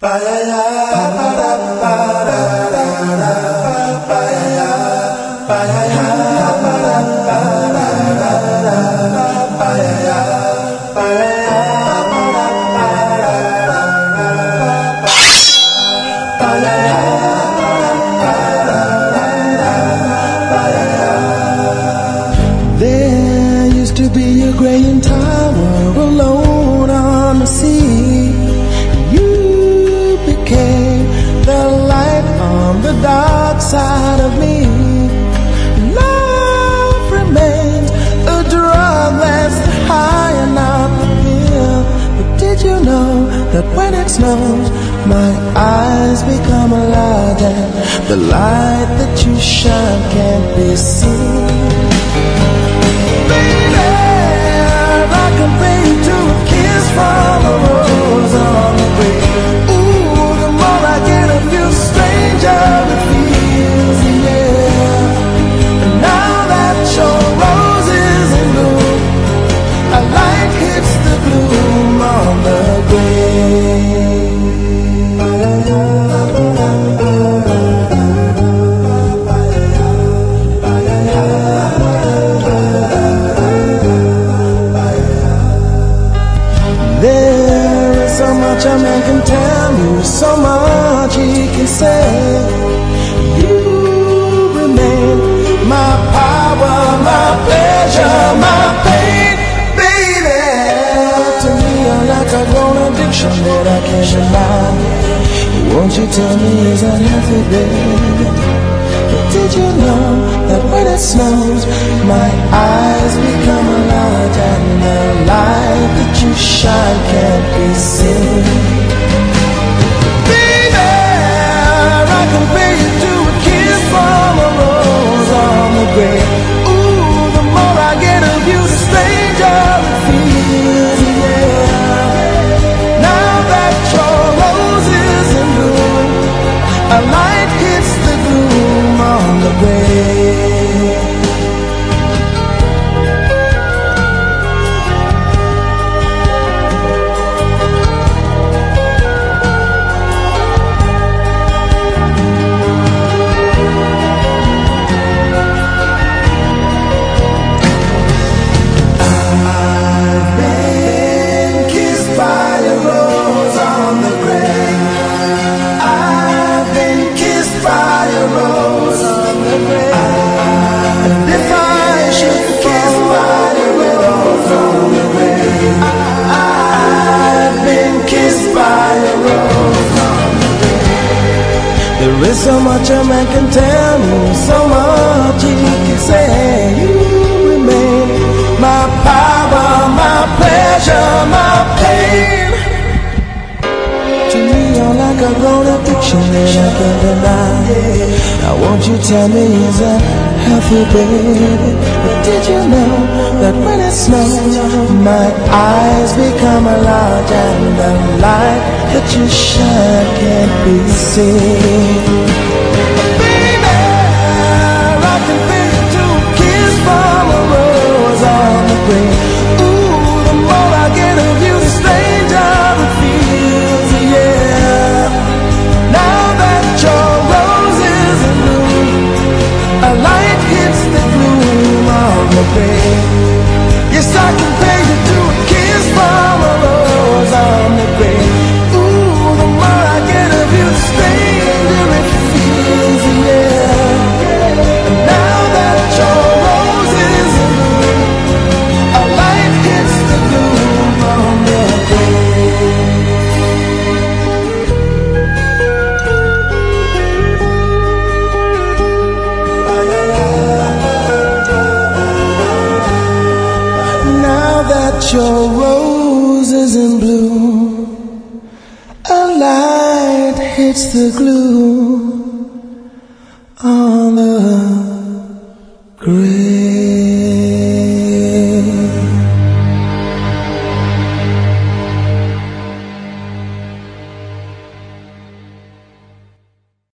There used to be a graying tower alone on the sea. You became the light on the dark side of me. Love remains a drug that's high and not the pill. But did you know that when it snows, my eyes become a light, and the light that you shine can't be seen? From a rose on the grave. Ooh, the more I get of you, stranger it feels, yeah. And now that your rose is in bloom, a light hits the gloom on the grave. There is so much a man can tell you, so much he can say. You remain my power, my pleasure, my pain, baby. To me you're like a grown addiction that I can't deny. Won't you tell me is that healthy, baby? But did you know that when it snows, my eyes become a light, and the light that you shine can't be seen? Baby, I compare you to a kiss from a rose on the grave. Ooh, the more I get of you, the stranger it feels, yeah. Now that your rose is in bloom, a light hits the gloom on the grave. There is so much a man can tell me, so much he can say. You remain my power, my pleasure, my pain. To me you're like a grown addiction that I can't deny. Now won't you tell me is that healthy, baby? But did you know that when it snows, my eyes become a light, and the light that you shine can't be seen? Baby, I can feel you to a kiss from a rose on the grave. Ooh, the more I get of you, the stranger it feels, yeah. Now that your rose is in bloom, a light hits the gloom on the grave. Yes, I can pay you to a kiss from a rose on the grave. Ooh, the more I get of you, the stranger it feels, yeah. And now that your rose is in bloom, a light hits the gloom on the grave. Now that your rose is in bloom, a light hits the gloom